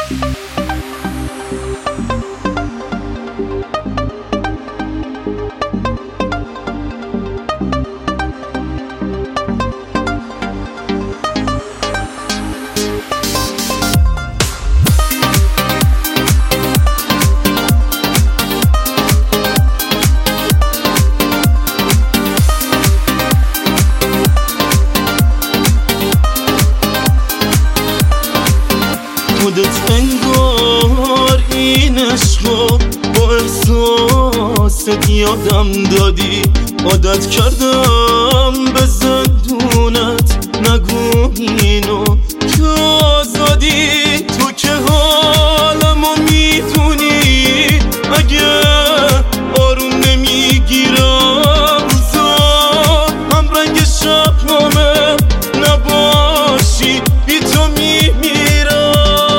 خودت انگار این عشقو با احساست یادم دادی. عادت کردم به زندونت، نگو اینو که آزادی. تو که حالمو میدونی، اگه آروم نمیگیرم روزا، هم رنگ شبنامه نباشی بی تو میمیرم.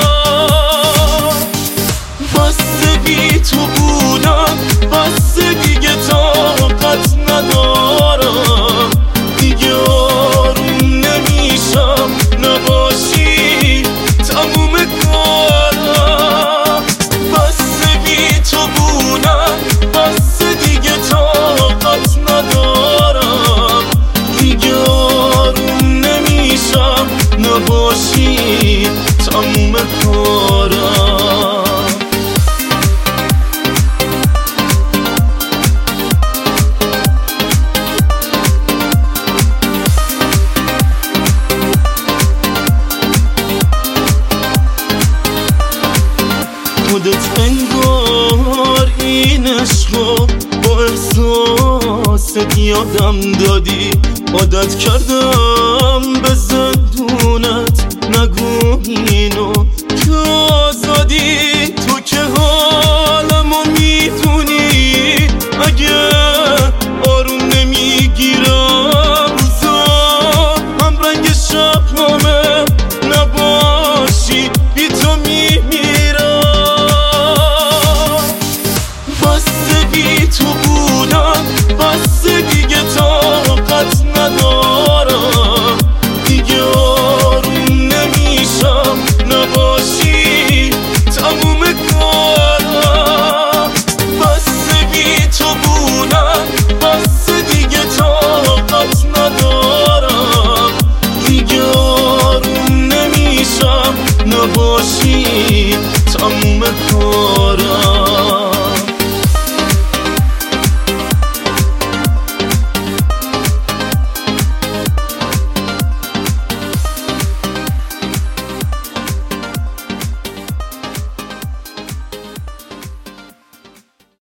تو بودم بس دیگه طاقت ندارم، دیگه آروم نمیشم نباشی تموم کارم. بس بی تو بودم بس دیگه طاقت ندارم، دیگه آروم نمیشم نباشی تموم کارم. خودت انگار این عشقو با احساست یادم دادی. عادت کردم به زندونت، نگو اینو که آزادی. تو که حالمو میدونی، اگه آروم نمیگیرم روزا، هم رنگ شبنامه نباشی بی تو میمیرم. تو بودم بس دیگه طاقت ندارم، دیگه آروم نمیشم نباشی تموم کارم. بس بی تو بودم بس دیگه طاقت ندارم، دیگه آروم نمیشم نباشی تموم کارم.